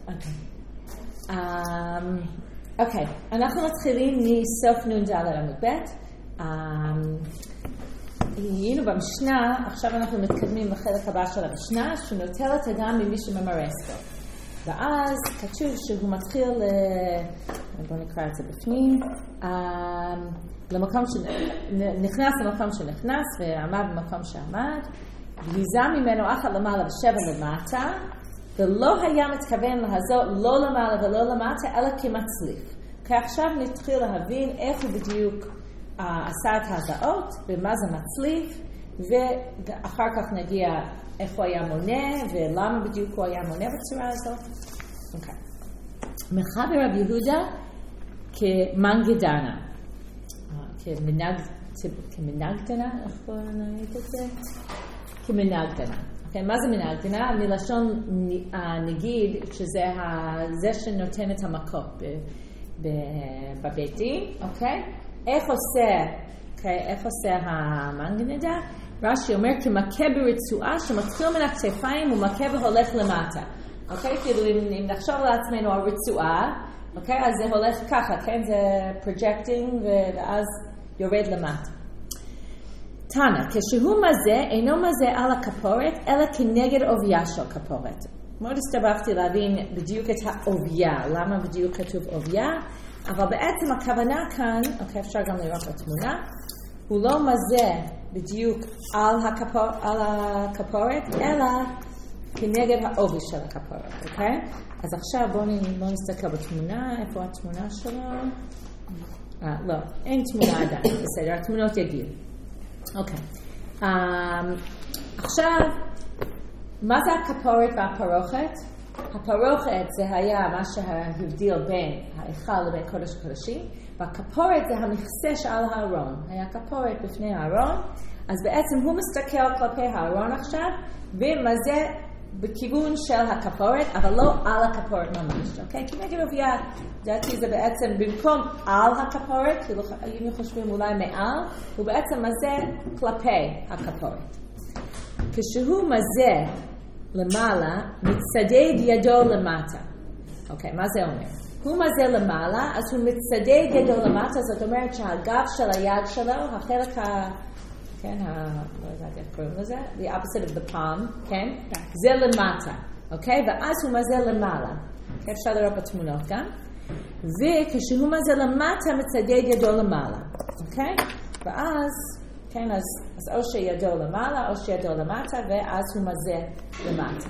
אוקיי, אנחנו מתחילים מסוף נ"ד עמוד ב'. היינו במשנה, עכשיו אנחנו מתקדמים לחלק הבא של המשנה, שנוטל את הדם ממי שממרס בו. ואז כתוב שהוא מתחיל, בואו נקרא את זה בפנים, נכנס למקום שנכנס ועמד במקום שעמד, והיזה ממנו אחד למעלה ושבע למטה, ולא היה מתכוון להזות לא למעלה ולא למטה, אלא כמצליף. כי עכשיו נתחיל להבין איך הוא בדיוק עשה את ההזעות, ומה זה מצליף, ואחר כך נגיע איך הוא היה מונה, ולמה בדיוק הוא היה מונה בצורה הזאת. אוקיי. מחבר רבי יהודה כמנגדנה. כמנגדנה? איך בוא נגיד את זה? כמנגדנה. מה זה מנגדנה? מלשון נגיד שזה שנותן את המכות בבית דין, אוקיי? איך עושה המנגנדה? רש"י אומר כמכה ברצועה שמתחיל מן הכתפיים ומכה והולך למטה. אוקיי? כאילו אם נחשוב לעצמנו על רצועה, אוקיי? אז זה הולך ככה, כן? זה פרוג'קטינג ואז יורד למטה. תנא, כשהוא מזה, אינו מזה על הכפורת, אלא כנגד עוביה של כפורת. מאוד הסתבכתי להבין בדיוק את העוביה, למה בדיוק כתוב עוביה, אבל בעצם הכוונה כאן, אוקיי, אפשר גם לראות בתמונה, הוא לא מזה בדיוק על הכפורת, אלא כנגד העובי של הכפורת, אוקיי? אז עכשיו בואו נסתכל בתמונה, איפה התמונה שלו? לא, אין תמונה עדיין, בסדר, התמונות יגיעו. אוקיי. עכשיו, מה זה הכפורת והפרוכת? הפרוכת זה היה מה שהבדיל בין ההיכל לבין קודש הקודשים, והכפורת זה המכסה שעל הארון. היה כפורת בפני הארון, אז בעצם הוא מסתכל כלפי הארון עכשיו, ומזה בכיוון של הכפורת, אבל לא על הכפורת ממש, אוקיי? כי נגד עוביה, דעתי זה בעצם במקום על הכפורת, כאילו היינו חושבים אולי מעל, הוא בעצם מזה כלפי הכפורת. כשהוא מזה למעלה, מצדד ידו למטה. אוקיי, מה זה אומר? הוא מזה למעלה, אז הוא מצדד ידו למטה, זאת אומרת שהגב של היד שלו, החלק כן, לא יודעת איך קוראים לזה, the opposite of the palm, כן? זה למטה, אוקיי? ואז הוא מזה למעלה. אפשר לראות בתמונות גם. וכשהוא מזה למטה, מצדד ידו למעלה, אוקיי? ואז, כן, אז או שידו למעלה, או שידו למטה, ואז הוא מזה למטה.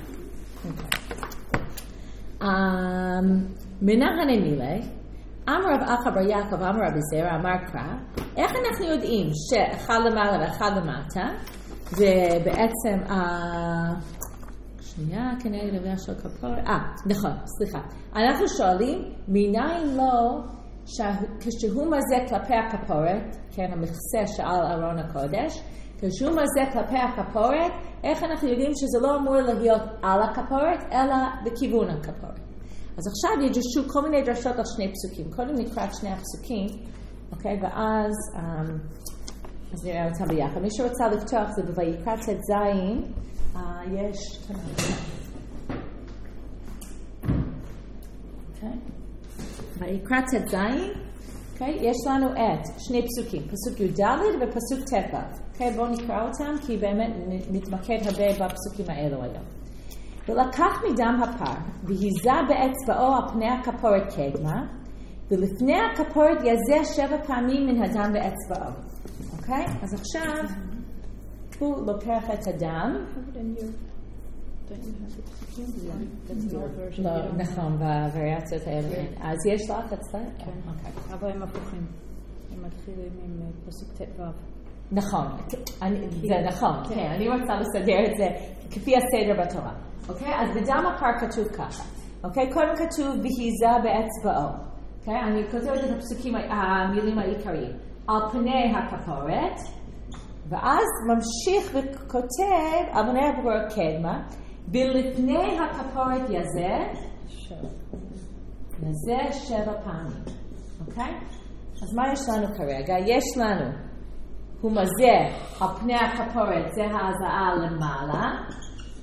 מנהנה מילי, אמר רב אחא בר יעקב, אמר רבי זרע, אמר קרא, איך אנחנו יודעים שאחד למעלה ואחד למטה, ובעצם, שנייה, כנגד עוביה של כפורת, נכון, סליחה. אנחנו שואלים, מניין לא, כשהוא מזה כלפי הכפורת, כן, המכסה שעל ארון הקודש, כשהוא מזה כלפי הכפורת, איך אנחנו יודעים שזה לא אמור להיות על הכפורת, אלא בכיוון הכפורת. אז עכשיו ידרשו כל מיני דרשות על שני פסוקים. קודם נקרא את שני הפסוקים, אוקיי? ואז אז נראה אותם ביחד. מי שרוצה לפתוח זה בויקרא ט"ז, יש... אוקיי? ויקרא ט"ז, אוקיי? יש לנו את שני פסוקים, פסוק י"ד ופסוק ט"ו. אוקיי? בואו נקרא אותם, כי באמת נתמקד הרבה בפסוקים האלו היום. ולקח מדם הפר, והיזה באצבעו על פני הכפורת קדמה, ולפני הכפורת יזה 7 פעמים מן הדם באצבעו. אוקיי? אז עכשיו, הוא לוקח את הדם. לא, נכון, בווריאציות האלה. אז יש לך אצלך? כן, אבל הם הפוכים. הם מתחילים עם פסוק ט"ו. נכון, זה נכון, כן, אני רוצה לסדר את זה כפי הסדר בתורה. אוקיי? אז בדם הפר כתוב ככה. אוקיי? קודם כתוב והיזה באצבעו. אוקיי? אני כותבת את הפסוקים, המילים העיקריים. על פני הכפורת, ואז ממשיך וכותב על פני הכפורת קדמה, ולפני הכפורת יזה, יזה 7 פעמים. אוקיי? אז מה יש לנו כרגע? יש לנו, הוא מזה על פני הכפורת, זה ההזעה למעלה,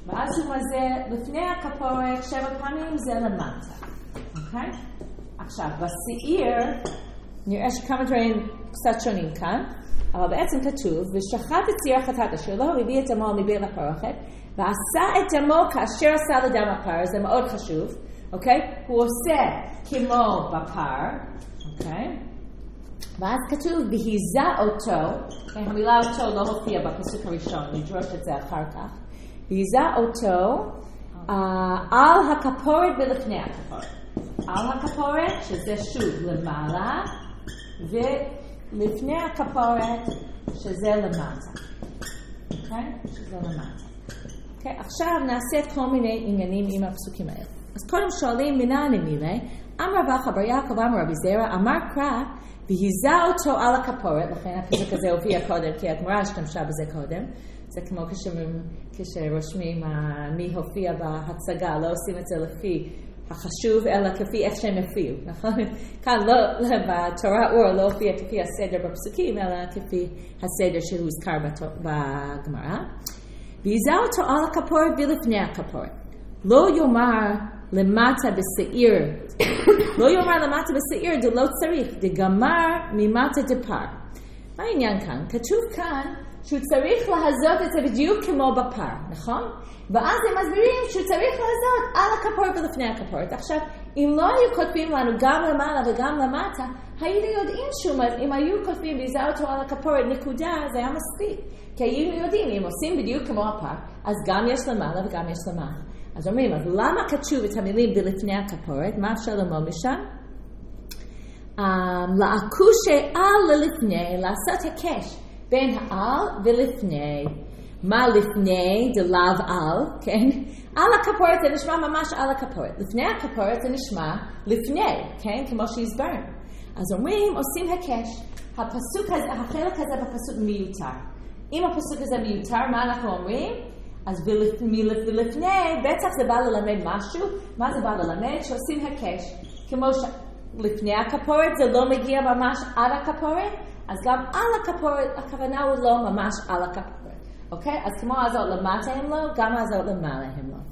ואז הוא מזה, לפני הכפורת 7 פעמים זה למטה. אוקיי? עכשיו, בשעיר, נראה שכמה דברים קצת שונים כאן, אבל בעצם כתוב, ושחט את שעיר החטאת אשר לא הביא את דמו מבית הפרוכת, ועשה את דמו כאשר עשה לדם הפר, זה מאוד חשוב, אוקיי? הוא עושה כמו בפר, אוקיי? ואז כתוב, והיזה אותו, המילה אותו לא הופיע בפסוק הראשון, נדרוש את זה אחר כך, והיזה אותו על הכפורת ולפני הכפורת. על הכפורת, שזה שוב למעלה, ולפני הכפורת, שזה למטה. אוקיי? שזה למטה. אוקיי? עכשיו נעשה כל מיני עניינים עם הפסוקים האלה. אז קודם שואלים מנין מילי, אמר רבא בר יעקב אמר רבי זרע, אמר קרא, והיזה אותו על הכפורת, לכן הפסוק הזה הופיע קודם, כי הגמרא השתמשה בזה קודם. זה כמו כשרושמים מי הופיע בהצגה, לא עושים את זה לפי החשוב, אלא כפי איך שהם הופיעו, נכון? כאן בתורה אור לא הופיע כפי הסדר בפסוקים, אלא כפי הסדר שהוזכר בגמרא. והיזה אותו על הכפורת ולפני הכפורת. לא יאמר למטה בשעיר, לא יאמר למטה בשעיר, דלא צריך, דגמר ממטה דפר. מה העניין כאן? כתוב כאן שהוא צריך להזות את זה בדיוק כמו בפר, נכון? ואז הם מסבירים שהוא צריך להזות על הכפורת ולפני הכפורת. עכשיו, אם לא היו כותבים לנו גם למעלה וגם למטה, היינו יודעים אם היו כותבים והיזה אותו על הכפורת נקודה, זה היה מספיק. כי היינו יודעים, אם עושים בדיוק כמו הפר, אז גם יש למעלה וגם יש למטה. אז אומרים, אז למה כתוב את המילים בלפני הכפורת? מה אפשר ללמוד משם? לעקושי על ללפני, לעשות הקש בין העל ולפני. מה לפני? דלאו על, כן? על הכפורת זה נשמע ממש על הכפורת. לפני הכפורת זה נשמע לפני, כן? כמו שהסברנו. אז אומרים, עושים הקש. הפסוק הזה, החלק הזה בפסוק מיותר. אם הפסוק הזה מיותר, מה אנחנו אומרים? אז ולפני, בטח זה בא ללמד משהו. מה זה בא ללמד? שעושים הקש. כמו שלפני הכפורת זה לא מגיע ממש על הכפורת, אז גם על הכפורת, הכוונה הוא לא ממש על הכפורת. אוקיי? אז כמו הזאת למטה הם לא, גם הזאת למעלה הם לא.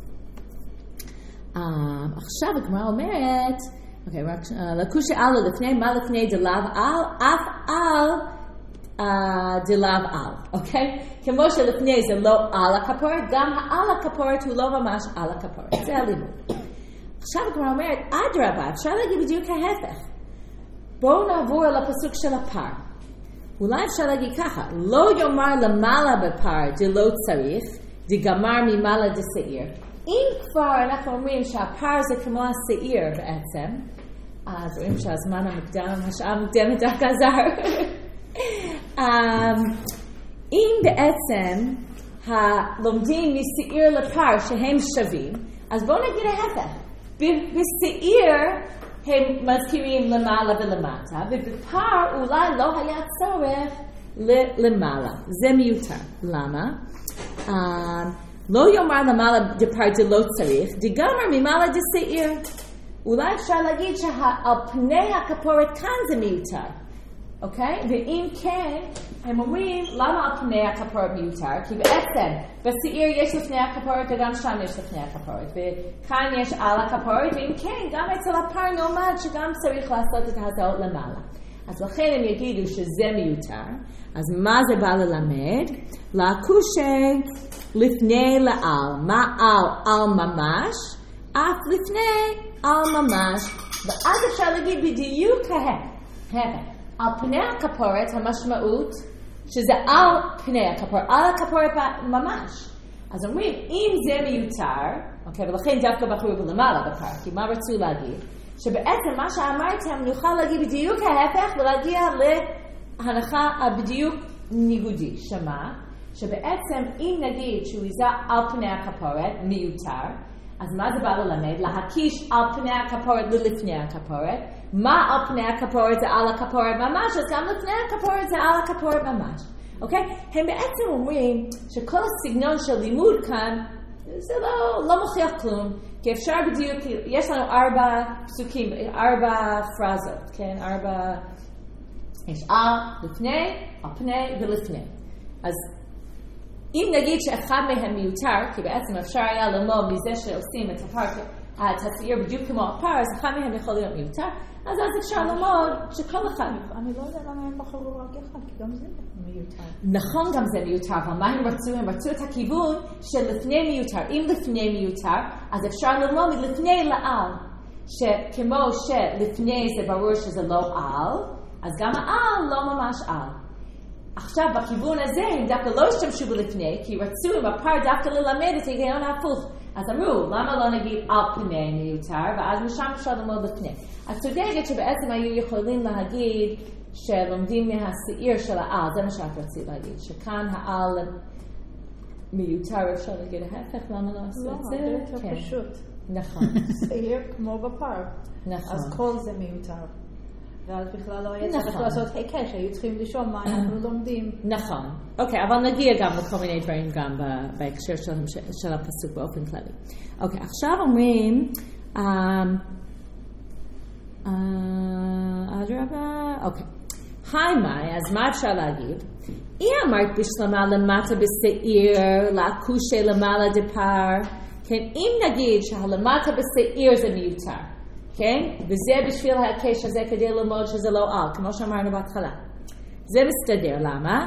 עכשיו הגמרא אומרת, אוקיי, רק לקושי על לפני, מה לפני דלאו על, אף על דלאו על, אוקיי? כמו שלפני זה לא על הכפורת, גם על הכפורת הוא לא ממש על הכפורת. זה הלימוד. עכשיו הגמרא אומרת, אדרבה, אפשר להגיד בדיוק ההפך. בואו נעבור על הפסוק של הפר. אולי אפשר להגיד ככה, לא יאמר למעלה בפר דלא צריך, דגמר ממעלה דשעיר. אם כבר אנחנו אומרים שהפר זה כמו השעיר בעצם, אז רואים שהזמן המוקדם, השעה המוקדמת דווקא עזר. אם בעצם לומדים משעיר לפר שהם שווים, אז בואו נגיד ההפך. בשעיר הם מזכירים למעלה ולמטה, ובפר אולי לא היה צורך למעלה. זה מיותר. למה? לא יאמר למעלה דפר דלא צריך, דגמר ממעלה דשעיר. אולי אפשר להגיד שעל פני הכפורת כאן זה מיותר. אוקיי? ואם כן, הם אומרים, למה על פני הכפורת מיותר? כי בעצם, בשעיר יש לפני הכפורת וגם שם יש לפני הכפורת. וכאן יש על הכפורת, ואם כן, גם אצל הפר נאמר שגם צריך לעשות את ההזעות למעלה. אז לכן הם יגידו שזה מיותר. אז מה זה בא ללמד? לעקושי לפני לעל. מה על ממש? אף לפני על ממש. ואז אפשר להגיד בדיוק ההפך. על פני הכפורת המשמעות שזה על פני הכפורת, על הכפורת ממש. אז אומרים, אם זה מיותר, אוקיי, ולכן דווקא בחרו בלמעלה בפר, כי מה רצו להגיד? שבעצם מה שאמרתם נוכל להגיד בדיוק ההפך ולהגיע להנחה בדיוק ניגודי. שמה? שבעצם אם נגיד שהוא יזה על פני הכפורת מיותר, אז מה זה בא ללמד? להקיש על פני הכפורת ולפני הכפורת. מה על פני הכפורת זה על הכפורת ממש, אז גם לפני הכפורת זה על הכפורת ממש. אוקיי? הם בעצם אומרים שכל הסגנון של לימוד כאן, זה לא מוכיח כלום. כי אפשר בדיוק, יש לנו 4 פסוקים, 4 פרזות, כן? 4, יש על, לפני, על פני ולפני. אז אם נגיד שאחד מהם מיותר, כי בעצם אפשר היה ללמוד מזה שעושים את השעיר בדיוק כמו הפר, אז אחד מהם יכול להיות מיותר, אז אפשר ללמוד שכל אחד... אני לא יודע למה הם בחרו רק אחד, כי גם זה מיותר. נכון, גם זה מיותר, אבל מה הם רצו? הם רצו את הכיוון של לפני מיותר. אם לפני מיותר, אז אפשר ללמוד מלפני לעל. שכמו שלפני זה ברור שזה לא על, אז גם העל לא ממש על. עכשיו בכיוון הזה הם דווקא לא השתמשו בלפני, כי רצו עם הפר דווקא ללמד את ההיגיון ההפוך. אז אמרו, למה לא נגיד על פני מיותר, ואז משם אפשר ללמוד לפני. אז צודקת שבעצם היו יכולים להגיד שלומדים מהשעיר של העל, זה מה שאת רצית להגיד, שכאן העל מיותר, אפשר להגיד ההפך, למה לא עשו את זה? לא, זה יותר פשוט. נכון. שעיר כמו בפר. נכון. אז כל זה מיותר. ואז בכלל לא היה צריך לעשות היקש, היו צריכים לשאול מה אנחנו לומדים. נכון. אוקיי, אבל נגיע גם לכל מיני דברים גם בהקשר של הפסוק באופן כללי. אוקיי, עכשיו אומרים, אוקיי. היי מאי, אז מה אפשר להגיד? היא אמרת בשלמה למטה בשעיר, לעקושה למעלה דפר. כן, אם נגיד שהלמטה בשעיר זה מיותר, כן? וזה בשביל ההקש הזה כדי ללמוד שזה לא על, כמו שאמרנו בהתחלה. זה מסתדר, למה?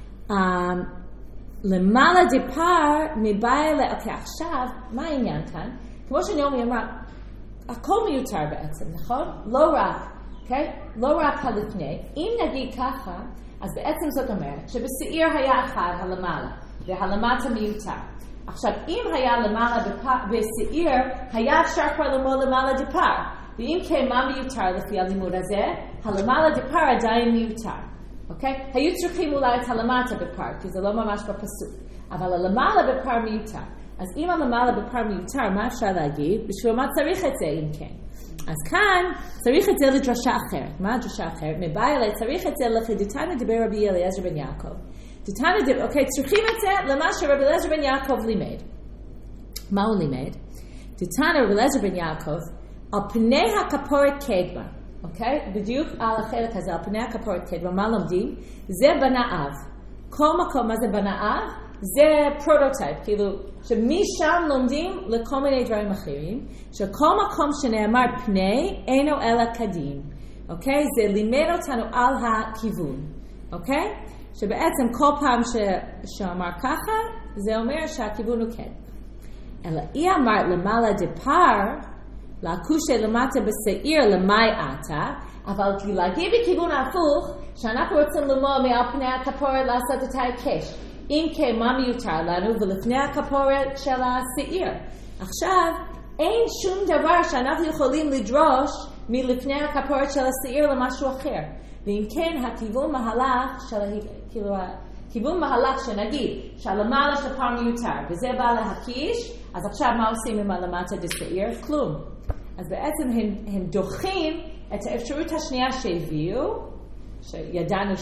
למעלה דפר מבעלה, אוקיי, עכשיו, מה העניין כאן? כמו שנעמי אמרה, הכל מיותר בעצם, נכון? לא רק, כן? לא רק הלפני. אם נגיד ככה, אז בעצם זאת אומרת שבשעיר היה אחד הלמעלה, והלמטה מיותר. עכשיו, אם היה למעלה בשעיר, היה אפשר כבר ללמוד למעלה דפר. ואם כן, מה מיותר לפי הלימוד הזה? הלמעלה דפר עדיין מיותר. אוקיי? היו צריכים אולי את הלמטה בפר, כי זה לא ממש בפסוק. אבל הלמעלה בפר מיותר. אז אם הלמעלה בפר מיותר, מה אפשר להגיד? בשביל מה צריך את זה, אם כן? אז כאן צריך את זה לדרשה אחרת. מה הדרשה אחרת? מבעלה צריך את זה לחדיתנו דבר רבי אליעזר בן יעקב. אוקיי, צריכים את זה למה שרבי אליעזר בן יעקב לימד. מה הוא לימד? תתנו רבי אליעזר בן יעקב על פני הכפורת קדמה. אוקיי? בדיוק על החלק הזה, על פני הכפורת קדמה. מה לומדים? זה בנאב. כל מקום, מה זה בנאב? זה פרוטוטייפ, כאילו, שמשם לומדים לכל מיני דברים אחרים, שכל מקום שנאמר פני אינו אלא קדים. אוקיי? זה לימד אותנו על הכיוון. אוקיי? שבעצם כל פעם שאמר ככה, זה אומר שהכיוון הוא כן. אלא היא אמרת למעלה דפר, לעקושה למטה בשעיר למאי עתה, אבל להגיד בכיוון ההפוך, שאנחנו רוצים ללמוד מעל פני הכפורת לעשות את ההיקש. אם כן, מה מיותר לנו? ולפני הכפורת של השעיר. עכשיו, אין שום דבר שאנחנו יכולים לדרוש מלפני הכפורת של השעיר למשהו אחר. ואם כן, הכיוון מהלך של, כאילו, כיוון מהלך שנגיד, שהלמעלה של פר מיותר, וזה בא להקיש, אז עכשיו מה עושים עם הלמטה דשעיר? כלום. אז בעצם הם דוחים את האפשרות השנייה שהביאו, שידענו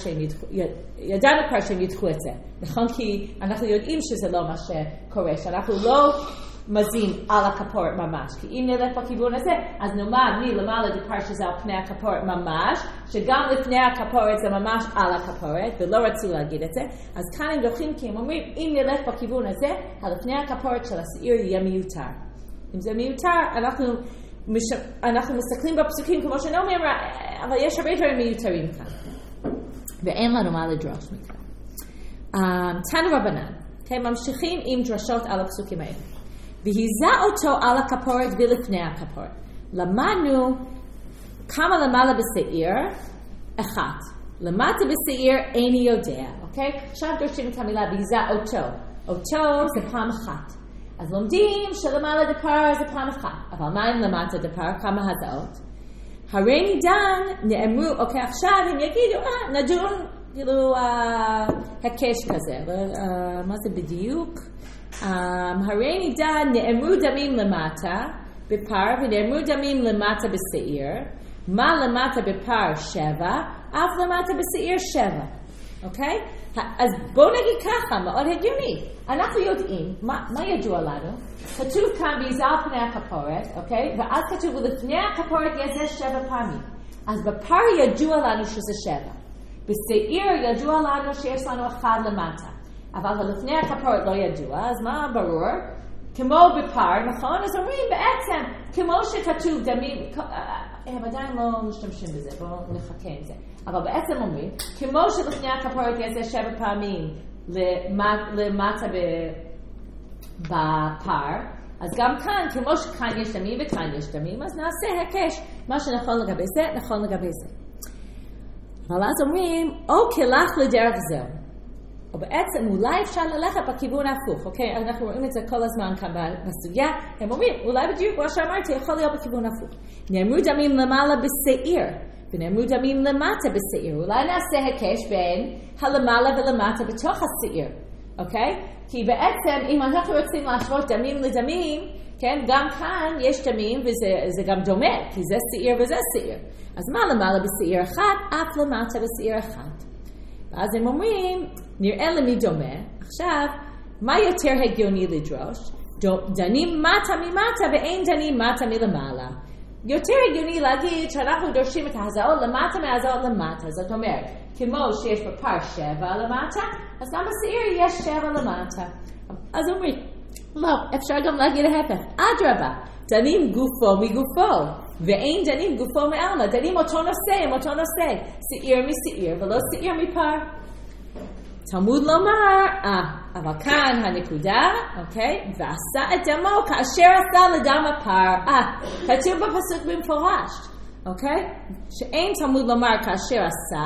כבר שהם ידחו את זה. נכון? כי אנחנו יודעים שזה לא מה שקורה, שאנחנו לא מזים על הכפורת ממש. כי אם נלך בכיוון הזה, אז נאמר מלמעלה דפר שזה על פני הכפורת ממש, שגם לפני הכפורת זה ממש על הכפורת, ולא רצו להגיד את זה. אז כאן הם דוחים כי הם אומרים, אם נלך בכיוון הזה, לפני הכפורת של השעיר יהיה מיותר. אם זה מיותר, אנחנו מסתכלים בפסוקים כמו שנעמי אמרה, אבל יש הרבה דברים מיותרים כאן. ואין לנו מה לדרוש מכאן. תנו רבנן, ממשיכים עם דרשות על הפסוקים האלה. והיזה אותו על הכפורת ולפני הכפורת. למדנו כמה למעלה בשעיר, אחת. למטה בשעיר איני יודע. אוקיי? עכשיו דורשים את המילה והיזה אותו. אותו זה פעם אחת. אז לומדים שלמעלה דפר זה פעם אחת. אבל מה אם למטה דפר? כמה הזעות? הרי נידן נאמרו, אוקיי, עכשיו הם יגידו, נדון, כאילו, הקש כזה. מה זה בדיוק? הרי נידן נאמרו דמים למטה בפר ונאמרו דמים למטה בשעיר. מה למטה בפר 7, אף למטה בשעיר 7. אוקיי? אז בואו נגיד ככה, מאוד הגיוני. אנחנו יודעים, מה ידוע לנו? כתוב כאן ויזה על פני הכפורת, אוקיי? ואז כתוב לפני הכפורת יהיה זה 7 פעמים. אז בפר ידוע לנו שזה 7. בשעיר ידוע לנו שיש לנו 1 למטה. אבל לפני הכפורת לא ידוע, אז מה ברור? כמו בפר, נכון? אז אומרים בעצם, כמו שכתוב דמים, הם עדיין לא משתמשים בזה, בואו נחכה עם זה. אבל בעצם אומרים, כמו שלפני הכפורת יעשה 7 פעמים למטה בפר, אז גם כאן, כמו שכאן יש דמים וכאן יש דמים, אז נעשה הקש, מה שנכון לגבי זה, נכון לגבי זה. אבל אז אומרים, או כלך לדרך זהו. או בעצם אולי אפשר ללכת בכיוון ההפוך, אוקיי? אנחנו רואים את זה כל הזמן כאן בסוגיה, הם אומרים, אולי בדיוק מה שאמרתי, יכול להיות בכיוון ההפוך. נאמרו דמים למעלה בשעיר, ונאמרו דמים למטה בשעיר. אולי נעשה הקש בין הלמעלה ולמטה בתוך השעיר, אוקיי? כי בעצם, אם אנחנו רוצים להשוות דמים לדמים, כן, גם כאן יש דמים וזה גם דומה, כי זה שעיר וזה שעיר. אז מה למעלה בשעיר אחד, אף למטה בשעיר אחד. אז הם אומרים, נראה למי דומה. עכשיו, מה יותר הגיוני לדרוש? דנים מטה ממטה ואין דנים מטה מלמעלה. יותר הגיוני להגיד שאנחנו דורשים את ההזעות למטה מההזעות למטה. זאת אומרת, כמו שיש בפר 7 למטה, אז גם בשעיר יש 7 למטה. אז אומרים, לא, אפשר גם להגיד ההפך. אדרבה, דנים גופו מגופו, ואין דנים גופו מעלמא. דנים אותו נושא עם אותו נושא. שעיר משעיר ולא שעיר מפר. תלמוד לומר, אבל כאן הנקודה, אוקיי? ועשה את דמו כאשר עשה לדם הפר. כתוב בפסוק במפורש, אוקיי? שאין תלמוד לומר כאשר עשה,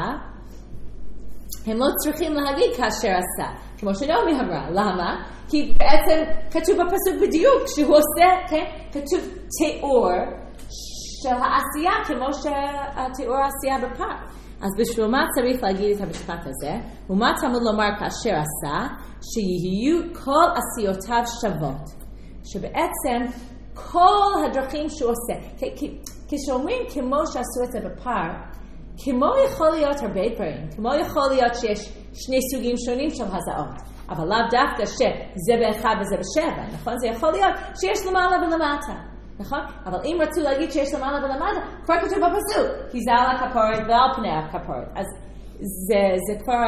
הם לא צריכים להגיד כאשר עשה, כמו שנעמי אמרה. למה? כי בעצם כתוב בפסוק בדיוק, שהוא עושה, כן? כתוב תיאור של העשייה, כמו שהתיאור העשייה בפר. אז בשביל מה צריך להגיד את המשפט הזה? ומה תלמוד לומר כאשר עשה? שיהיו כל עשיותיו שוות. שבעצם כל הדרכים שהוא עושה, כשאומרים כמו שעשו את זה בפר, כמו יכול להיות הרבה דברים, כמו יכול להיות שיש 2 סוגים שונים של הזעות, אבל לאו דווקא שזה ב1 וזה ב7, נכון? זה יכול להיות שיש למעלה ולמטה. נכון? אבל אם רצו להגיד שיש למעלה ולמטה, כבר כתוב בפסוק, כי זה על הכפורת ועל פני הכפורת. אז זה כבר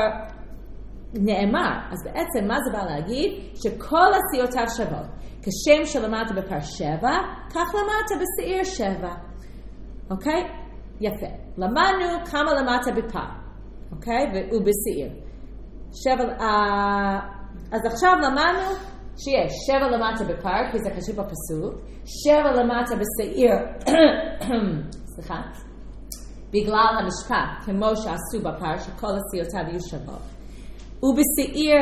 נאמר. אז בעצם מה זה בא להגיד? שכל עשיותיו שוות. כשם שלמטה בפר 7, כך למטה בשעיר 7. אוקיי? יפה. למדנו כמה למטה בפר. אוקיי? ובשעיר. אז עכשיו למדנו שיש 7 למטה בפר, כי זה חשוב בפסוק, 7 למטה בשעיר, סליחה, בגלל המשפט, כמו שעשו בפר, שכל עשיותיו יהיו שוות. ובשעיר,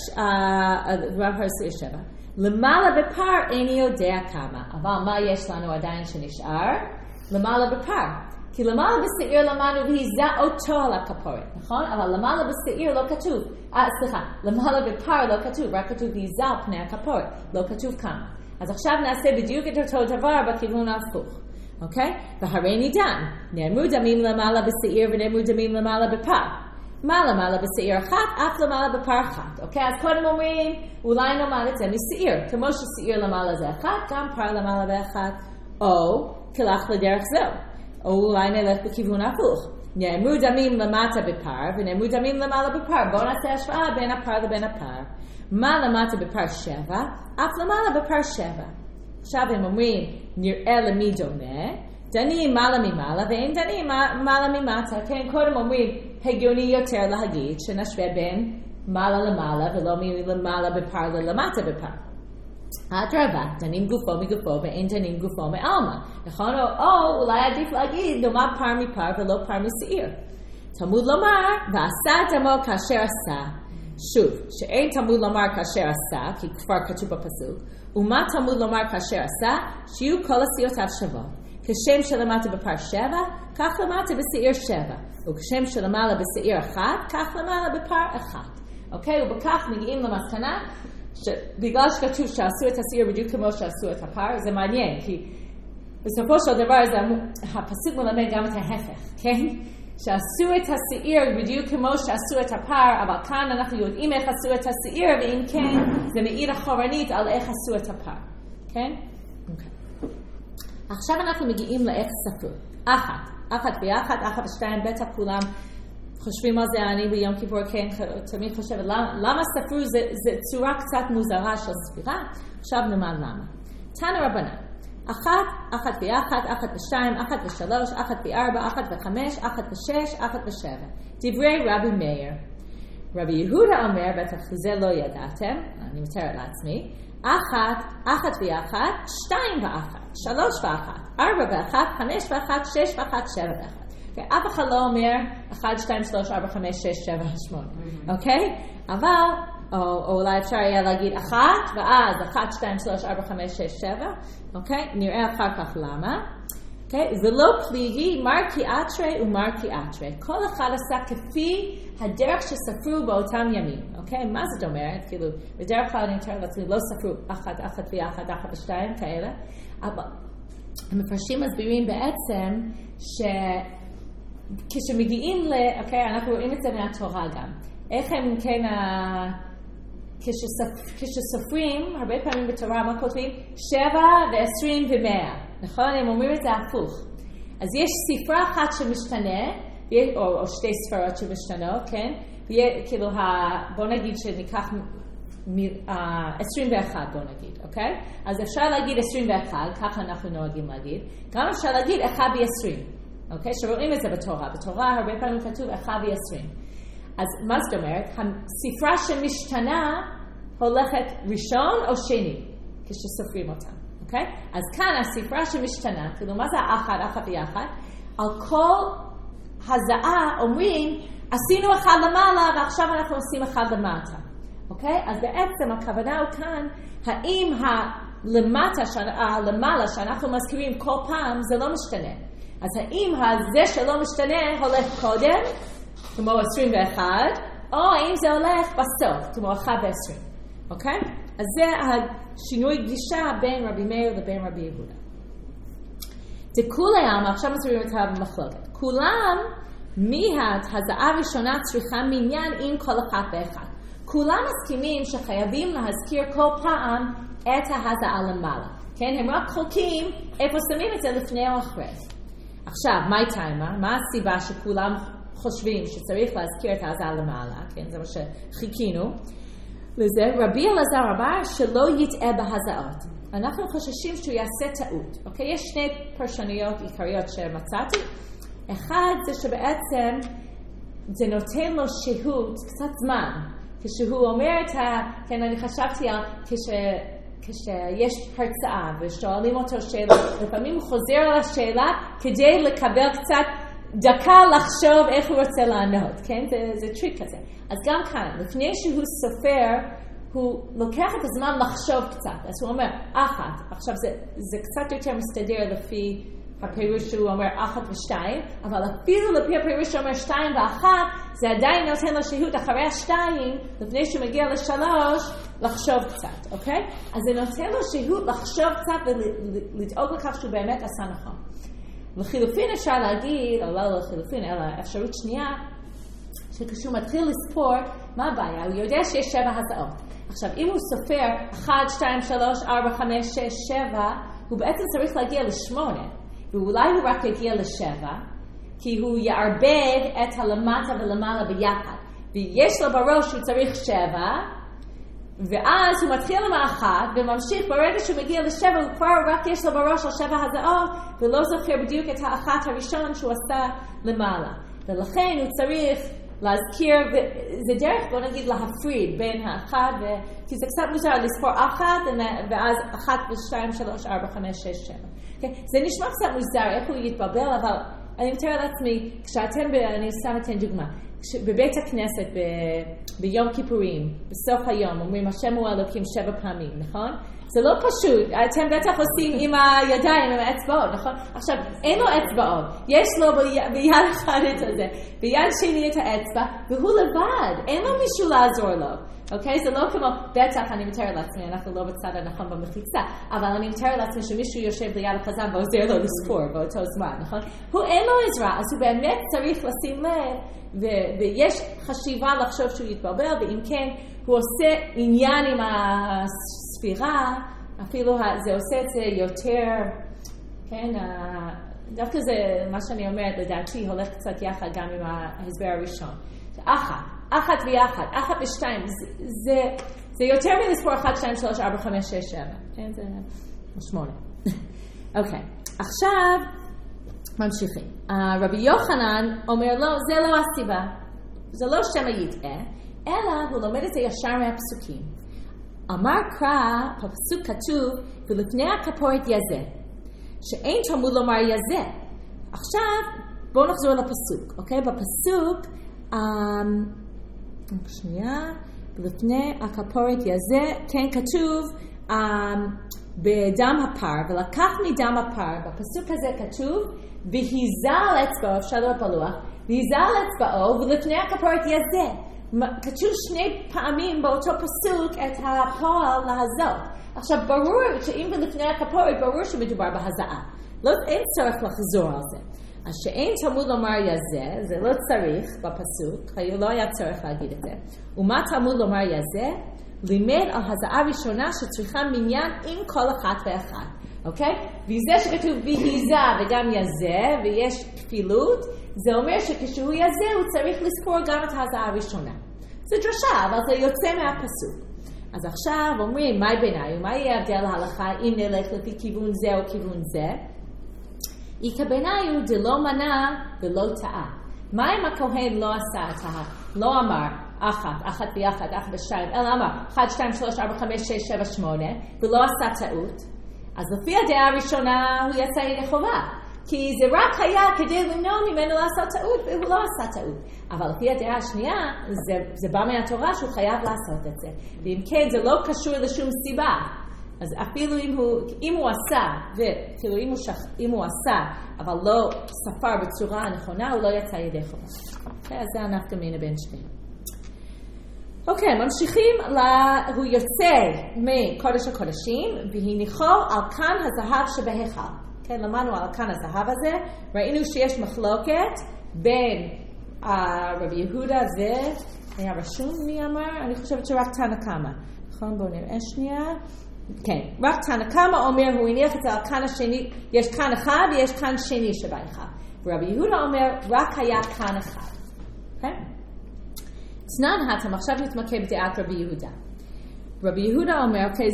בפר 7, למעלה בפר איני יודע כמה, אבל מה יש לנו עדיין שנשאר? למעלה בפר. כי למעלה בשעיר למדנו והיזה אותו על הכפורת, נכון? אבל למעלה בשעיר לא כתוב. סליחה, למעלה בפר לא כתוב, רק כתוב והיזה על פני הכפורת, לא כתוב כמה. אז עכשיו נעשה בדיוק את אותו דבר בכיוון ההפוך, אוקיי? והרי נידן, נאמרו דמים למעלה בשעיר ונאמרו דמים למעלה בפר. מה למעלה בשעיר אחת, אף למעלה בפר אחת, אוקיי? אז קודם אומרים, אולי נאמר את זה משעיר, כמו ששעיר למעלה זה אחת, גם פר למעלה באחת, או כלך לדרך זהו. או אולי נלך בכיוון הפוך. נאמרו דמים למטה בפר, ונאמרו דמים למעלה בפר. בואו נעשה השוואה בין הפר לבין הפר. מה למטה בפר 7? אף למעלה בפר 7. עכשיו הם אומרים, נראה למי דומה, דנים מעלה ממעלה, ואין דנים מעלה ממטה. כן, קודם אומרים, הגיוני יותר להגיד, שנשווה בין מעלה למעלה, ולא מלמעלה בפר ללמטה בפר. אדרבה, דנים גופו מגופו ואין דנים גופו מעלמא. נכון? או אולי עדיף להגיד דומה פר מפר ולא פר משעיר. תלמוד לומר, ועשה דמו כאשר עשה. שוב, שאין תלמוד לומר כאשר עשה, כי כבר כתוב בפסוק. ומה תלמוד לומר כאשר עשה? שיהיו כל עשיותיו שוות. כשם שלמטה בפר 7, כך למטה בשעיר 7. וכשם שלמעלה בשעיר 1, כך למעלה בפר 1. אוקיי? ובכך מגיעים למסקנה שבגלל שכתוב שעשו את השעיר בדיוק כמו שעשו את הפר, זה מעניין, כי בסופו של דבר הפסוק מלמד גם את ההפך, כן? שעשו את השעיר בדיוק כמו שעשו את הפר, אבל כאן אנחנו יודעים איך עשו את השעיר, ואם כן, זה מעיד אחורנית על איך עשו את הפר, כן? אוקיי. עכשיו אנחנו מגיעים לאיך ספרו. אחת ויחד, אחת ושתיים, בטח כולם חושבים על זה, אני ביום כיפור כן תמיד חושבת, למה ספרו זה צורה קצת מוזרה של ספירה? עכשיו נאמר למה. תנא רבנן, 1, 1 ו1, 1 ו2, 1 ו3, 1 ו4, 1 ו5, 1 ו6, 1 ו7. דברי רבי מאיר. רבי יהודה אומר, בטח זה לא ידעתם, אני מתארת לעצמי, 1, 1 ו1, 2 ו1, 3 ו1, 4 ו1, 5 ו1, 6 ו1, 7 ו1. אף אחד לא אומר 1, 2, 3, 4, 5, 6, 7, 8, אוקיי? אבל, או אולי אפשר יהיה להגיד 1, ואז 1, 2, 3, 4, 5, 6, 7, אוקיי? נראה אחר כך למה. אוקיי? ולא פליגי מרקי אתרי ומרקי אתרי. כל אחד עשה כפי הדרך שספרו באותם ימים, אוקיי? מה זאת אומרת? כאילו, בדרך כלל אני מתאר לעצמי, לא ספרו 1, 1 ו1, 1 ו2, כאלה. אבל המפרשים מסבירים בעצם כשמגיעים אוקיי, אנחנו רואים את זה מהתורה גם. איך הם כן, כשסופרים, הרבה פעמים בתורה, מה כותבים? 7 ו20 ו100. נכון? הם אומרים את זה הפוך. אז יש ספרה אחת שמשתנה, או שתי ספרות שמשתנות, כן? כאילו, בוא נגיד שניקח 21, בוא נגיד, אוקיי? אז אפשר להגיד 21, ככה אנחנו נוהגים להגיד. גם אפשר להגיד 1 ו20. אוקיי? שרואים את זה בתורה. בתורה הרבה פעמים כתוב 1 ו20. אז מה זאת אומרת? הספרה שמשתנה הולכת ראשון או שני, כשסופרים אותה. אוקיי? אז כאן הספרה שמשתנה, כאילו מה זה 1 ו1? על כל הזעה אומרים, עשינו 1 למעלה ועכשיו אנחנו עושים 1 למטה. אוקיי? אז בעצם הכוונה הוא כאן, האם למעלה שאנחנו מזכירים כל פעם זה לא משתנה. אז האם הזה שלא משתנה הולך קודם, כמו 21, או האם זה הולך בסוף, כמו 1 ו20. אוקיי? אז זה השינוי גישה בין רבי מאיר לבין רבי יהודה. דכולם, עכשיו מסבירים את המחלוקת. כולם, הזעה הראשונה צריכה מניין עם כל אחד ואחד. כולם מסכימים שחייבים להזכיר כל פעם את ההזעה למעלה. כן? הם רק חולקים איפה שמים את זה לפני או אחרי. עכשיו, מה הסיבה שכולם חושבים שצריך להזכיר את ההזעה למעלה? כן, זה מה שחיכינו. לזה, רבי אלעזר אמר שלא יטעה בהזעות. אנחנו חוששים שהוא יעשה טעות. אוקיי? יש שני פרשנויות עיקריות שמצאתי. אחד זה שבעצם זה נותן לו שהות, קצת זמן. כשהוא אומר כן, אני חשבתי על כשיש הרצאה ושואלים אותו שאלה, לפעמים הוא חוזר על השאלה כדי לקבל קצת דקה לחשוב איך הוא רוצה לענות, כן? זה טריק כזה. אז גם כאן, לפני שהוא סופר, הוא לוקח את הזמן לחשוב קצת. אז הוא אומר, 1, עכשיו זה קצת יותר מסתדר לפי הפירוש שהוא אומר 1 ו2, אבל אפילו לפי הפירוש שהוא אומר 2 ו1, זה עדיין נותן לו שהות אחרי 2, לפני שהוא מגיע ל3, לחשוב קצת, אוקיי? אז זה נותן לו שהות לחשוב קצת ולדאוג לכך שהוא באמת עשה נכון. לחילופין אפשר להגיד, או לא לחילופין, אלא אפשרות שנייה, שכשהוא מתחיל לספור, מה הבעיה? הוא יודע שיש 7 הזעות. עכשיו, אם הוא סופר 1, 2, 3, 4, 5, 6, 7, הוא בעצם צריך להגיע ל8. ואולי הוא רק יגיע ל7, כי הוא יערבב את הלמטה ולמעלה ביחד. ויש לו בראש שהוא צריך 7, ואז הוא מתחיל עם 1, וממשיך ברגע שהוא מגיע ל7, הוא כבר רק יש לו בראש על 7 הזעות, ולא זוכר בדיוק את ה1 הראשון שהוא עשה למעלה. ולכן הוא צריך להזכיר, זה דרך, בוא נגיד, להפריד בין ה1, כי זה קצת מוזר לספור 1, ואז 1 ו2, 3, 4, 5, 6, 7. זה נשמע קצת מוזר, איך הוא יתבלבל, אבל אני מתאר לעצמי, כשאתם, אני סתם אתן דוגמה, בבית הכנסת ביום כיפורים, בסוף היום, אומרים השם הוא אלוקים 7 פעמים, נכון? זה לא פשוט, אתם בטח עושים עם הידיים, עם האצבעות, נכון? עכשיו, אין לו אצבעות, יש לו ביד אחד את זה, ביד שני את האצבע, והוא לבד, אין לו מישהו לעזור לו. אוקיי? זה לא כמו, בטח אני מתאר לעצמי, אנחנו לא בצד הנכון במחיצה, אבל אני מתאר לעצמי שמישהו יושב ליד החזן ועוזר לו לספור באותו זמן, נכון? הוא אין לו עזרה, אז הוא באמת צריך לשים לב, ויש חשיבה לחשוב שהוא יתבלבל, ואם כן, הוא עושה עניין עם הספירה, אפילו זה עושה את זה יותר, כן, דווקא זה מה שאני אומרת, לדעתי הולך קצת יחד גם עם ההסבר הראשון. אחת ויחד, אחת ושתיים, זה יותר מלספור 1, 2, 3, 4, 5, 6, 7. כן, זה 8. אוקיי, עכשיו ממשיכים. רבי יוחנן אומר לו, זה לא הסיבה. זה לא שמא יטעה, אלא הוא לומד את זה ישר מהפסוקים. אמר קרא, בפסוק כתוב, ולפני הכפורת יזה, שאין תלמוד לומר יזה. עכשיו, בואו נחזור לפסוק, אוקיי? בפסוק, שנייה, ולפני הכפורת יזה, כן כתוב, בדם הפר, ולקח מדם הפר, בפסוק הזה כתוב, והיזה על אצבעו, אפשר לראות בלוח, והיזה על אצבעו, ולפני הכפורת יזה. כתוב 2 פעמים באותו פסוק את הפועל להזות. עכשיו ברור שאם ולפני הכפורת ברור שמדובר בהזעה. אין צורך לחזור על זה. אז שאין תלמוד לומר יזה, זה לא צריך בפסוק, לא היה צורך להגיד את זה. ומה תלמוד לומר יזה? לימד על הזעה ראשונה שצריכה מניין עם כל אחת ואחת. אוקיי? וזה שכתוב והיזה וגם יזה, ויש כפילות, זה אומר שכשהוא יזה הוא צריך לזכור גם את ההזעה הראשונה. זה דרשה, אבל זה יוצא מהפסוק. אז עכשיו אומרים, מה בינינו? מה יהיה הבדל להלכה אם נלך לפי כיוון זה או כיוון זה? איכה בינינו דלא מנע ולא טעה. מה אם הכהן לא עשה את לא אמר אחת ויחד, אחת ושתיים, אלא אמר 1, 2, 3, 4, 5, 6, 7, 8, ולא עשה טעות? אז לפי הדעה הראשונה הוא יצא ידי חובה. כי זה רק היה כדי למנוע ממנו לעשות טעות, והוא לא עשה טעות. אבל לפי הדעה השנייה, זה בא מהתורה שהוא חייב לעשות את זה. ואם כן, זה לא קשור לשום סיבה. אז אפילו אם הוא עשה, וכאילו אם הוא עשה, אבל לא ספר בצורה הנכונה, הוא לא יצא ידי חובה. אוקיי, אז זה הנפקא מינה בין שניהם. אוקיי, ממשיכים, הוא יוצא מקודש הקודשים, והניחו על כאן הזהב שבהיכל. כן, למדנו על כאן הזהב הזה, ראינו שיש מחלוקת בין רבי יהודה היה רשום מי אמר? אני חושבת שרק תנא קמא. נכון, בואו נראה שנייה. כן, רק תנא קמא אומר, הוא הניח את זה על כאן השני, יש כאן אחד ויש כאן שני שבהיכל. ורבי יהודה אומר, רק היה כאן אחד. כן? תנן התם, עכשיו נתמקד בדעת רבי יהודה. רבי יהודה אומר, אוקיי,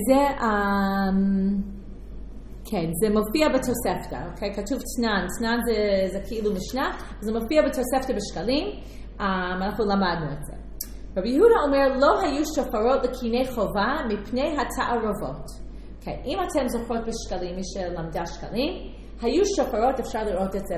כן, זה מופיע בתוספתא, אוקיי? כתוב תנן, תנן זה כאילו משנה, זה מופיע בתוספתא בשקלים, אנחנו למדנו את זה. רבי יהודה אומר, לא היו שופרות לקיני חובה מפני התערובות. אוקיי, אם אתם זוכרות בשקלים, מי שלמדה שקלים, היו שופרות, אפשר לראות את זה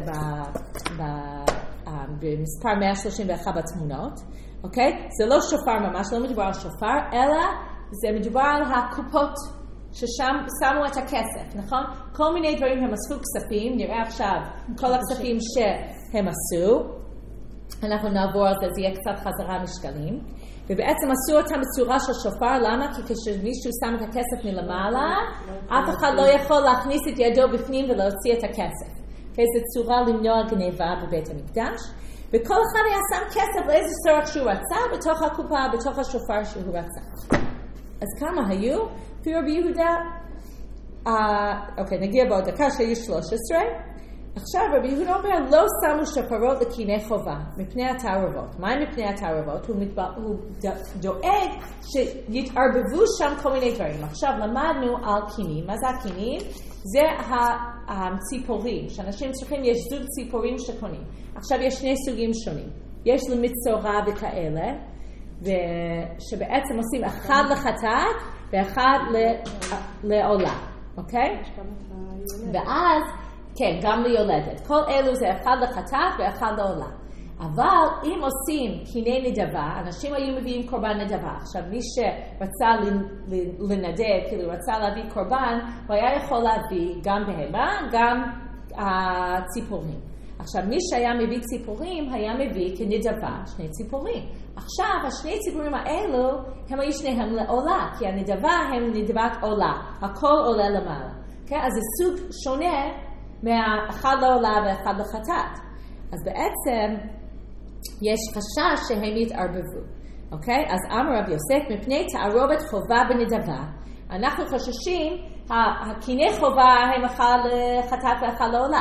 במספר 131 בתמונות, אוקיי? זה לא שופר ממש, לא מדובר על שופר, אלא זה מדובר על הקופות ששם שמו את הכסף, נכון? כל מיני דברים הם אספו כספים, נראה עכשיו כל הכספים שהם עשו, אנחנו נעבור על זה, זה יהיה קצת חזרה משקלים, ובעצם עשו אותם בצורה של שופר, למה? כי כשמישהו שם את הכסף מלמעלה, אף אחד לא יכול להכניס את ידו בפנים ולהוציא את הכסף. זו צורה למנוע גניבה בבית המקדש, וכל אחד היה שם כסף לאיזה צורך שהוא רצה, בתוך הקופה, בתוך השופר שהוא רצה. אז כמה היו? לפי רבי יהודה, אוקיי, נגיע בעוד דקה שהיו 13. עכשיו רבי יהודה אומר, לא שמו שופרות לקיני חובה, מפני התערובות. מה מפני התערובות? הוא דואג שיתערבבו שם כל מיני דברים. עכשיו למדנו על קינים. מה זה הקינים? זה הציפורים, שאנשים צריכים, יש זוג ציפורים שקונים. עכשיו יש 2 סוגים שונים. יש למצורע וכאלה, שבעצם עושים אחד לחטאת ואחד לעולה, אוקיי? ואז, כן, גם ליולדת. כל אלו זה אחד לחטאת ואחד לעולה. אבל אם עושים קיני נדבה, אנשים היו מביאים קורבן נדבה. עכשיו מי שרצה לנדב, כאילו רצה להביא קורבן, הוא היה יכול להביא גם בהמה, גם ציפורים. עכשיו מי שהיה מביא ציפורים, היה מביא כנדבה 2 ציפורים. עכשיו 2 ציפורים האלו, הם היו שניהם לעולה, כי הנדבה הם נדבת עולה. הכל עולה למעלה. Okay? אז זה סוג שונה מאחד לעולה ואחד לחטאת. אז בעצם יש חשש שהם יתערבבו. אוקיי? אז אמר רבי יוסף, מפני תערובת חובה בנדבה, אנחנו חוששים, הקיני חובה הם אחד לחטאת ואחד לעולה.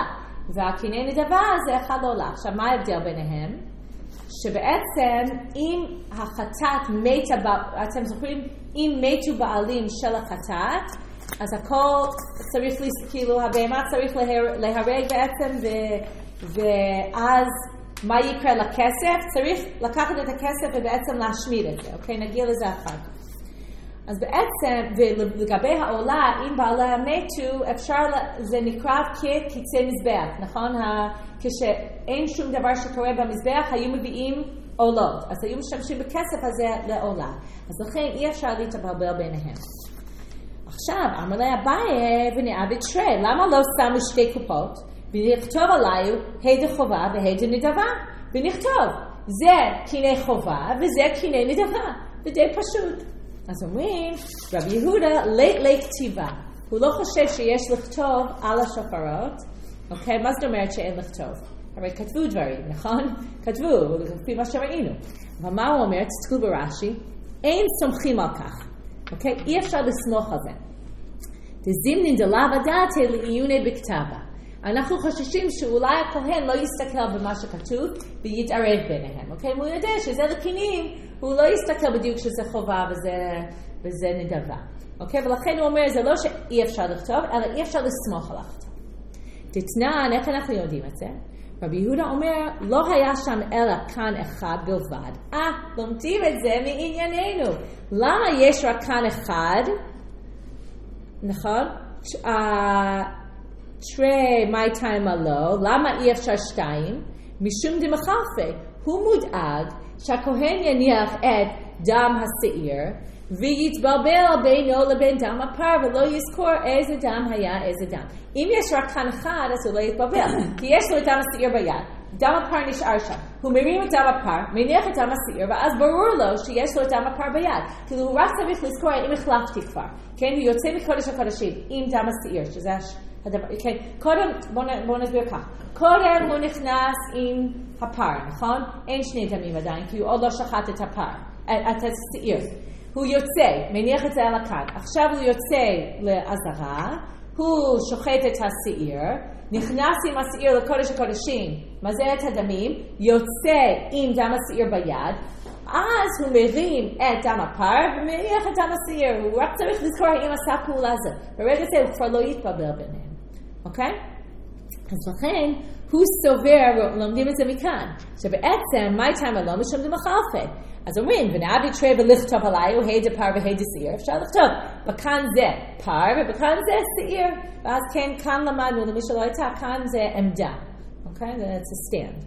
והקיני נדבה זה אחד לעולה. עכשיו, מה ההבדל ביניהם? שבעצם אם החטאת מתה, אתם זוכרים, אם מתו בעלים של החטאת, אז הכל צריך, כאילו הבהמה צריך להרג בעצם, ואז מה יקרה לכסף? צריך לקחת את הכסף ובעצם להשמיד את זה, אוקיי? נגיע לזה אחר כך. אז בעצם, ולגבי העולה, אם בעלה מתו, אפשר, זה נקרא כקיצי מזבח, נכון? כשאין שום דבר שקורה במזבח, היו מביאים עולות. אז היו משתמשים בכסף הזה לעולה. אז לכן אי אפשר להתבלבל ביניהם. עכשיו, אמר לה אביי ונאה בתרי, למה לא שמו שתי קופות? ונכתוב עליו היד חובה והיד נדבה. ונכתוב, זה קיני חובה וזה קיני נדבה. ודי פשוט. אז אומרים, רבי יהודה לית כתיבה. הוא לא חושב שיש לכתוב על השופרות. אוקיי, מה זאת אומרת שאין לכתוב? הרי כתבו דברים, נכון? כתבו, לפי מה שראינו. אבל מה הוא אומר? תסתכלו ברש"י, אין סומכים על כך. אוקיי? אי אפשר לסמוך על זה. דזימנין דלאו הדעת לעיוני בכתבה. אנחנו חוששים שאולי הכהן לא יסתכל במה שכתוב ויתערב ביניהם. אוקיי? הוא יודע שזה לקינים, הוא לא יסתכל בדיוק שזה חובה וזה נדבה. אוקיי? ולכן הוא אומר, זה לא שאי אפשר לכתוב, אלא אי אפשר לסמוך על הכתוב. תתנן, איך אנחנו יודעים את זה? רבי יהודה אומר, לא היה שם אלא כאן אחד בלבד. לומדים את זה מענייננו. למה יש רק כאן אחד? נכון? תרי מי טיימה לא, למה אי אפשר שתיים? משום דמחלפה. הוא מודאג שהכהן יניח את דם השעיר, ויתבלבל בינו לבין דם הפר, ולא יזכור איזה דם היה איזה דם. אם יש רק כאן אחד, אז הוא לא יתבלבל, כי יש לו את דם השעיר ביד. דם הפר נשאר שם. הוא מרים את דם הפר, מניח את דם השעיר, ואז ברור לו שיש לו את דם הפר ביד. כאילו הוא רק צריך לזכור אם החלפתי כבר. כן, הוא יוצא מקודש הקודשים עם דם השעיר, שזה הדבר. כן, קודם, בוא נסביר כך. קודם הוא נכנס עם הפר, נכון? אין שני דמים עדיין, כי הוא עוד לא שחט את הפר, את השעיר. הוא יוצא, מניח את זה על הכאן. עכשיו הוא יוצא לעזרה, הוא שוחט את השעיר, נכנס עם השעיר לקודש הקודשים, מזהה את הדמים, יוצא עם דם השעיר ביד, אז הוא מרים את דם הפר ומניח את דם השעיר. הוא רק צריך לזכור אם עשה פעולה הזאת. ברגע זה הוא כבר לא יתבלבל ביניהם. אוקיי? אז לכן הוא סובר, לומדים את זה מכאן, שבעצם מה איתם לא משום דמחלפה. אז אומרים, ונאה בתרי ולכתוב עליו, היד הפר והיד השעיר, אפשר לכתוב, וכאן זה פר ובכאן זה שעיר, ואז כן, כאן למדנו, למי שלא הייתה, כאן זה עמדה. אוקיי? זה stand.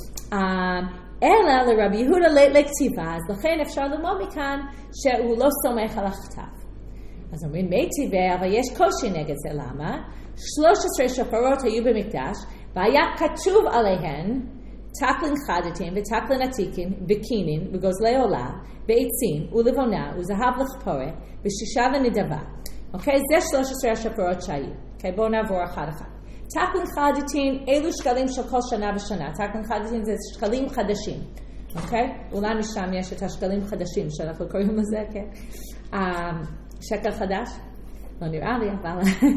אלא לרבי יהודה לכתיבה, אז לכן אפשר ללמוד מכאן שהוא לא סומך על הכתב. אז אומרים, מי טבע, אבל יש קושי נגד זה, למה? 13 שופרות היו במקדש, והיה כתוב עליהן, תקלין חדתין ותקלין עתיקין וקינין וגוזלי עולה ועצים ולבונה וזהב לכפורת ושישה לנדבה. אוקיי? זה 13 השופרות שהיו. אוקיי? בואו נעבור אחד אחד. תקלין חדתין, אלו שקלים של כל שנה ושנה. תקלין חדתין זה שקלים חדשים. אוקיי? אולי משם יש את השקלים חדשים שאנחנו קוראים לזה, כן? שקל חדש? לא נראה לי, אבל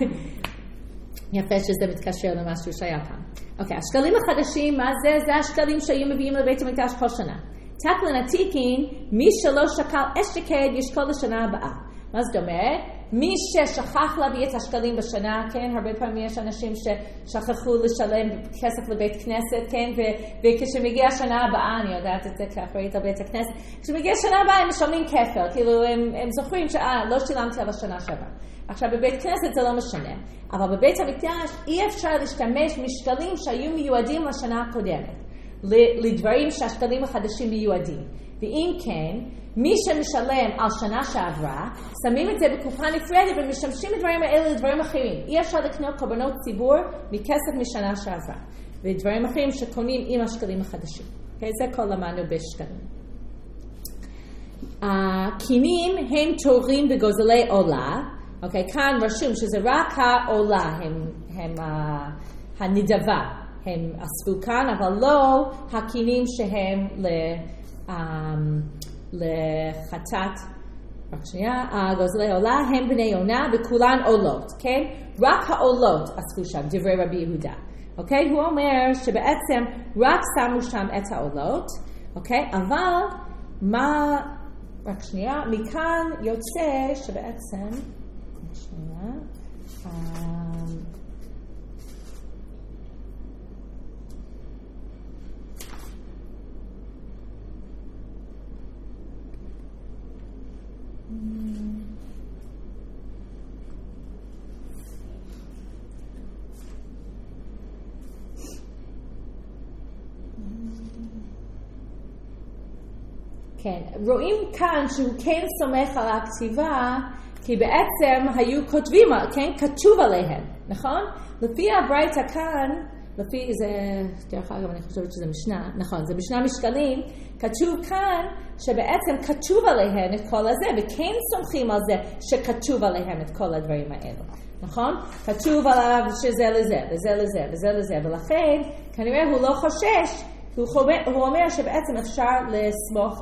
יפה שזה מתקשר למשהו שהיה פעם. אוקיי, השקלים החדשים, מה זה? זה השקלים שהיו מביאים לבית המקדש כל שנה. תקלין עתיקין, מי שלא שקל אשתקד ישקול לשנה הבאה. מה זאת אומרת? מי ששכח להביא את השקלים בשנה, כן, הרבה פעמים יש אנשים ששכחו לשלם כסף לבית כנסת, כן, וכשמגיע השנה הבאה, אני יודעת את זה כאחראית על בית הכנסת, כשמגיע השנה הבאה הם משלמים כפל, כאילו הם זוכרים לא שילמתי על השנה שעברה. עכשיו בבית כנסת זה לא משנה, אבל בבית המקדש אי אפשר להשתמש משקלים שהיו מיועדים לשנה הקודמת, לדברים שהשקלים החדשים מיועדים. ואם כן, מי שמשלם על שנה שעברה, שמים את זה בקופה נפרדת ומשתמשים את הדברים האלה לדברים אחרים. אי אפשר לקנות קורבנות ציבור מכסף משנה שעברה. ודברים אחרים שקונים עם השקלים החדשים. Okay, זה כל למדנו בשקלים. הקינים הם תורים בגוזלי עולה. Okay, כאן רשום שזה רק העולה, הם הנדבה. הם אספו כאן, אבל לא הקינים שהם לחטאת, רק שנייה, גוזלי עולה הם בני יונה וכולן עולות, כן? רק העולות אספו שם, דברי רבי יהודה. אוקיי? הוא אומר שבעצם רק שמו שם את העולות, אוקיי? אבל מה, רק שנייה, מכאן יוצא שבעצם, שנייה, כן, רואים כאן שהוא כן סומך על הכתיבה, כי בעצם היו כותבים, כן, כתוב עליהם, נכון? לפי הברייתא כאן, לפי זה, דרך אגב אני חושבת שזה משנה, נכון, זה משנה משקלים, כתוב כאן שבעצם כתוב עליהם את כל הזה, וכן סומכים על זה שכתוב עליהם את כל הדברים האלו, נכון? כתוב עליו שזה לזה, וזה לזה, וזה לזה, ולכן כנראה הוא לא חושש, הוא אומר שבעצם אפשר לסמוך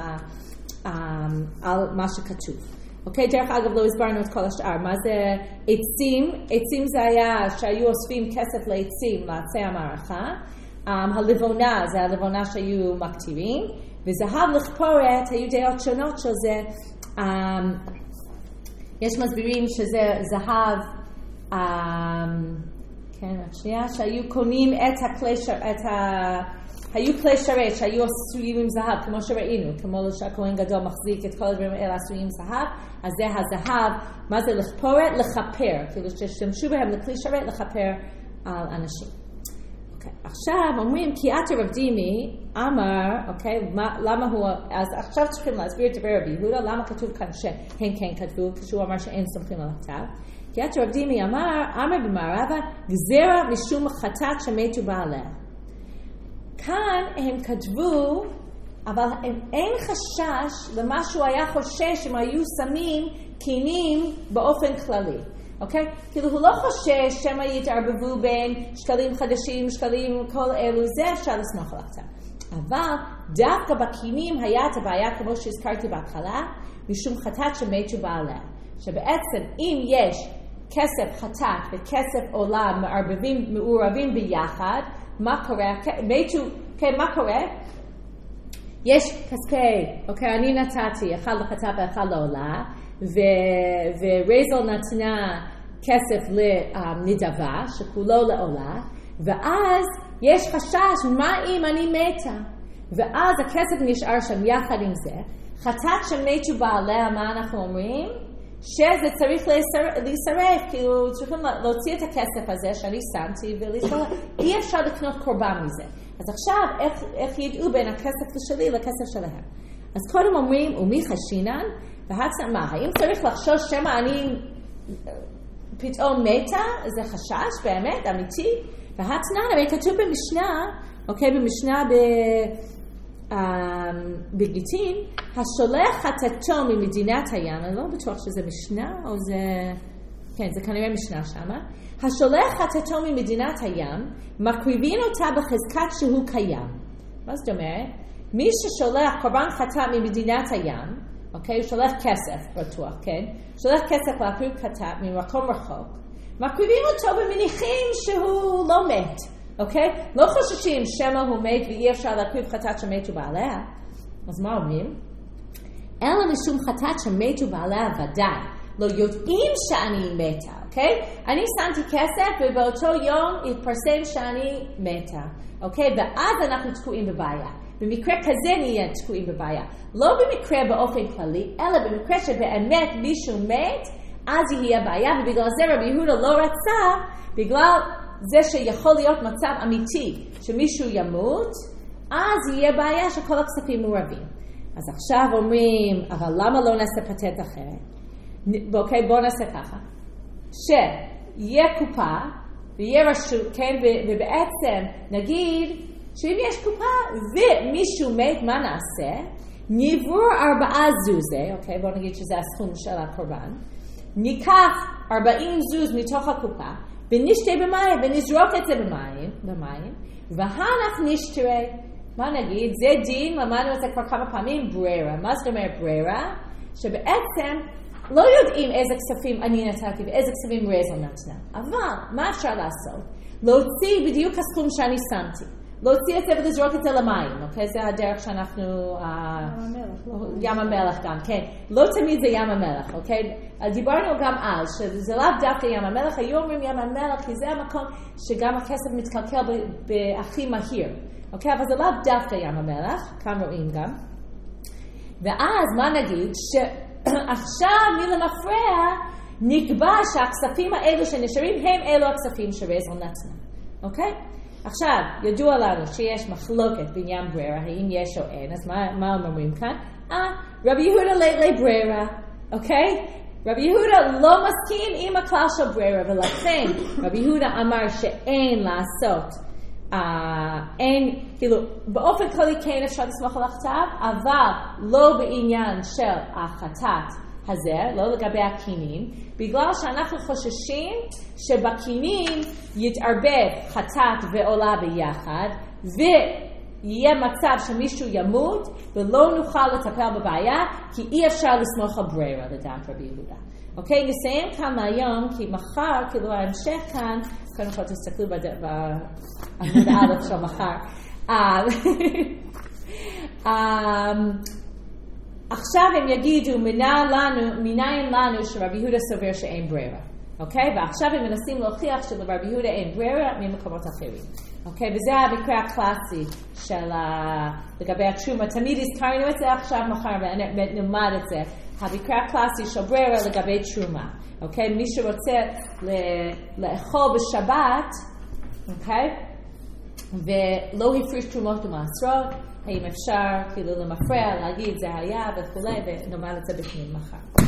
על מה שכתוב. אוקיי, דרך אגב לא הסברנו את כל השאר. מה זה עצים? עצים זה היה שהיו אוספים כסף לעצים לעצי המערכה. הלבונה זה הלבונה שהיו מקטירים. וזהב לכפורת, היו דעות שונות של זה. יש מסבירים שזה זהב, כן, שנייה, שהיו קונים את הכלי היו כלי שרת שהיו עשויים עם זהב, כמו שראינו, כמו שהכהן גדול מחזיק את כל הדברים האלה עשויים עם זהב, אז זה הזהב, מה זה לכפורת? לכפר, כאילו ששתמשו בהם לכלי שרת לכפר על אנשים. אוקיי, עכשיו אומרים, כי את רב דימי אמר, אוקיי, למה הוא, אז עכשיו צריכים להסביר את דבר רבי יהודה, למה כתוב כאן שהם כן כתבו, כשהוא אמר שאין סומכים על הכתב. כי את רב דימי אמר במערבה, גזירה משום חטאת שמתו בעליה. כאן הם כתבו, אבל אין חשש למה שהוא היה חושש אם היו שמים קינים באופן כללי. אוקיי? כאילו הוא לא חושש שהם יתערבבו בין שקלים חדשים, שקלים, כל אלו, זה אפשר לסמוך על הכתב. אבל דווקא בקינים היה את הבעיה, כמו שהזכרתי בהתחלה, משום חטאת שמתו בעליה. שבעצם אם יש כסף חטאת וכסף עולם מעורבים ביחד, מה קורה? מתו, כן, מה קורה? יש כספי, אוקיי, אני נתתי, אחד לחטאת ואחד לעולה, ורייזל נתנה כסף לנדבה, שכולו לעולה, ואז יש חשש, מה אם אני מתה? ואז הכסף נשאר שם יחד עם זה. חטאת שמתו בעליה, מה אנחנו אומרים? שזה צריך להישרף, כאילו צריכים להוציא את הכסף הזה שאני שמתי ולהישרף. אי אפשר לקנות קורבן מזה. אז עכשיו, איך ידעו בין הכסף שלי לכסף שלהם? אז קודם אומרים, ומי חשינן? והצעה, האם צריך לחשוש שמה אני פתאום מתה? זה חשש באמת, אמיתי? והתנן, הרי כתוב במשנה, אוקיי, במשנה בגיטין, השולח חטאתו ממדינת הים, אני לא בטוח שזה משנה או זה, כן, זה כנראה משנה שמה, השולח חטאתו ממדינת הים, מקריבים אותה בחזקת שהוא קיים. מה זאת אומרת? מי ששולח קורבן חטאת ממדינת הים, אוקיי, הוא שולח כסף, בטוח, כן? שולח כסף להקריב חטאת ממקום רחוק, מקריבים אותו ומניחים שהוא לא מת. אוקיי? לא חוששים שמה הוא מת ואי אפשר להקריב חטאת שמתו בעליה. אז מה אומרים? אלא משום חטאת שמתו בעליה ודאי. לא יודעים שאני מתה, אוקיי? אני שמתי כסף ובאותו יום התפרסם שאני מתה. אוקיי? ואז אנחנו תקועים בבעיה. במקרה כזה נהיה תקועים בבעיה. לא במקרה באופן כללי, אלא במקרה שבאמת מישהו מת, אז יהיה בעיה, ובגלל זה רבי יהודה לא רצה, בגלל זה שיכול להיות מצב אמיתי שמישהו ימות, אז יהיה בעיה שכל הכספים מעורבים. אז עכשיו אומרים, אבל למה לא נעשה פטנט אחרת? אוקיי, בואו נעשה ככה. שיהיה קופה, ויהיה רשות, כן, ובעצם נגיד שאם יש קופה ומישהו מת, מה נעשה? נעבור 4 זוזי, אוקיי, בואו נגיד שזה הסכום של הקורבן. ניקח 40 זוז מתוך הקופה, ונשתה במים, ונזרוק את זה במים, והנח נשתרה. מה נגיד? זה דין, למדנו את זה כבר כמה פעמים, ברירה. מה זאת אומרת ברירה? שבעצם לא יודעים איזה כספים אני נתתי ואיזה כספים רזל נתנה. אבל מה אפשר לעשות? להוציא בדיוק הסכום שאני שמתי. להוציא את זה ולזרוק את זה למים, אוקיי? זה הדרך שאנחנו... ים המלח גם, כן. לא תמיד זה ים המלח, אוקיי? דיברנו גם אז, שזה לאו דווקא ים המלח, היום אומרים ים המלח, כי זה המקום שגם הכסף מתקלקל בהכי מהיר, אוקיי? אבל זה לאו דווקא ים המלח, כאן רואים גם. ואז מה נגיד? שעכשיו מלמפרע נקבע שהכספים האלו שנשארים הם אלו הכספים שרזל נתנה, אוקיי? עכשיו, ידוע לנו שיש מחלוקת בעניין ברירה, האם יש או אין, אז מה אומרים כאן? רבי יהודה לברירה, אוקיי? רבי יהודה לא מסכים עם הכלל של ברירה, ולכן רבי יהודה אמר שאין לעשות, אין, כאילו, באופן כללי כן אפשר לסמוך על הכתב, אבל לא בעניין של החטאת הזה, לא לגבי הכינים, בגלל שאנחנו חוששים שבכינים יתערבב חטאת ועולה ביחד, ויהיה מצב שמישהו ימות, ולא נוכל לטפל בבעיה, כי אי אפשר לסמוך על ברירה לדעת רבי יהודה. אוקיי, נסיים כאן להיום, כי מחר, כאילו ההמשך כאן, קודם כל תסתכלו בעמוד א' של מחר. עכשיו הם יגידו, מניין לנו שרבי יהודה סובר שאין ברירה. אוקיי? ועכשיו הם מנסים להוכיח שלרבי יהודה אין ברירה ממקומות אחרים. אוקיי? וזה המקרה הקלאסי של לגבי התרומה. תמיד הזכרנו את זה עכשיו מחר ונלמד את זה. המקרה הקלאסי של ברירה לגבי תרומה. אוקיי? מי שרוצה לאכול בשבת, אוקיי? ולא הפריש תרומות ומעשרות, האם אפשר כאילו למפרע, להגיד זה היה וכולי, ונאמר את זה בפנים מחר.